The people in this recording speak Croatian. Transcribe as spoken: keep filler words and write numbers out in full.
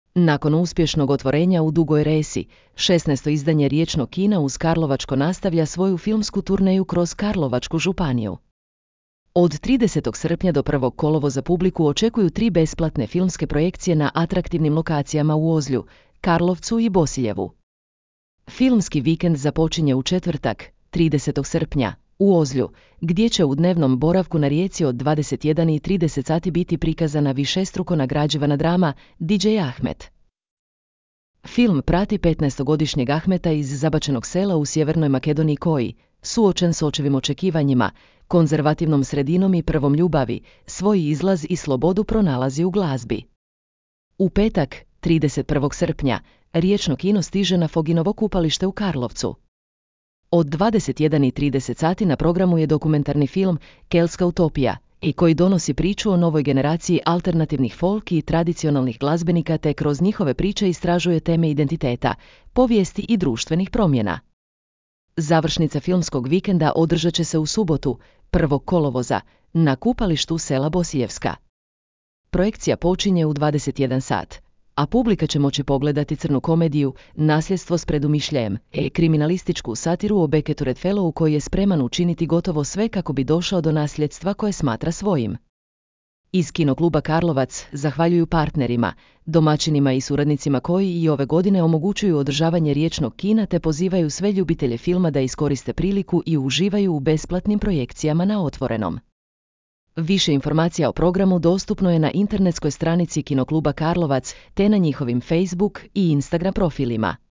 Nakon uspješnog otvorenja u Dugoj Resi, šesnaesto izdanje riječnog kina uz Karlovačko nastavlja svoju filmsku turneju kroz Karlovačku županiju. Od tridesetog srpnja do prvog kolovoza publiku očekuju tri besplatne filmske projekcije na atraktivnim lokacijama u Ozlju, Karlovcu i Bosiljevu. Filmski vikend započinje u četvrtak, tridesetog srpnja, u Ozlju, gdje će u dnevnom boravku na Rijeci od dvadeset jedan i trideset sati biti prikazana višestruko nagrađivana drama D J Ahmet. Film prati petnaestogodišnjeg Ahmeta iz zabačenog sela u Sjevernoj Makedoniji koji, suočen s očevim očekivanjima, konzervativnom sredinom i prvom ljubavi, svoj izlaz i slobodu pronalazi u glazbi. U petak, trideset prvog srpnja, riječno kino stiže na Foginovo kupalište u Karlovcu. Od dvadeset jedan i trideset sati na programu je dokumentarni film Keltska utopija, i koji donosi priču o novoj generaciji alternativnih folk i tradicionalnih glazbenika te kroz njihove priče istražuje teme identiteta, povijesti i društvenih promjena. Završnica filmskog vikenda održat će se u subotu, prvog kolovoza, na kupalištu sela Bosiljevska. Projekcija počinje u dvadeset jedan sat, a publika će moći pogledati crnu komediju Nasljedstvo s predumišljajem, e kriminalističku satiru o Becketu Redfellowu koji je spreman učiniti gotovo sve kako bi došao do nasljedstva koje smatra svojim. Iz Kinokluba Karlovac zahvaljuju partnerima, domaćinima i suradnicima koji i ove godine omogućuju održavanje riječnog kina te pozivaju sve ljubitelje filma da iskoriste priliku i uživaju u besplatnim projekcijama na otvorenom. Više informacija o programu dostupno je na internetskoj stranici Kinokluba Karlovac te na njihovim Facebook i Instagram profilima.